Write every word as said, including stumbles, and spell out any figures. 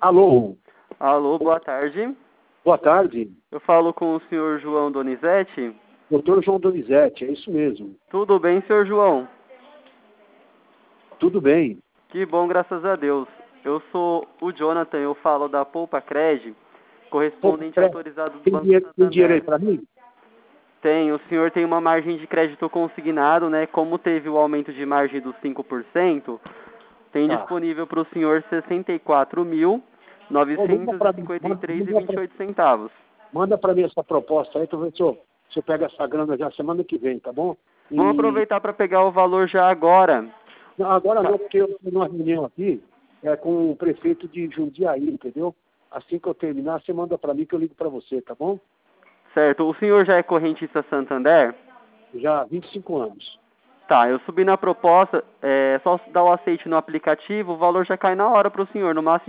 Alô, Alô, boa tarde. boa tarde. Eu falo com o senhor João Donizete. Doutor João Donizete, é isso mesmo. Tudo bem, senhor João? Tudo bem. Que bom, graças a Deus. Eu sou o Jonathan, eu falo da Poupa Cred, correspondente Pô, autorizado do tem Banco dinheiro, tem dinheiro aí Santander. para mim? Tem, o senhor tem uma margem de crédito consignado, né? Como teve o aumento de margem dos cinco por cento, tem Tá. disponível para o senhor sessenta e quatro mil Pô, manda novecentos para e mim, cinquenta e manda, três e manda vinte pra, e oito centavos. manda pra mim essa proposta aí, que eu ver se eu, se eu pego essa grana já semana que vem, tá bom? Vamos E aproveitar para pegar o valor já agora. não, agora Tá. não, porque eu tenho uma reunião aqui é, com o prefeito de Jundiaí, entendeu? Assim que eu terminar, você manda para mim que eu ligo para você, tá bom? Certo. O senhor já é correntista Santander? Já há vinte e cinco anos. Tá, eu subi na proposta, é só dar o aceite no aplicativo, o valor já cai na hora para o senhor, no máximo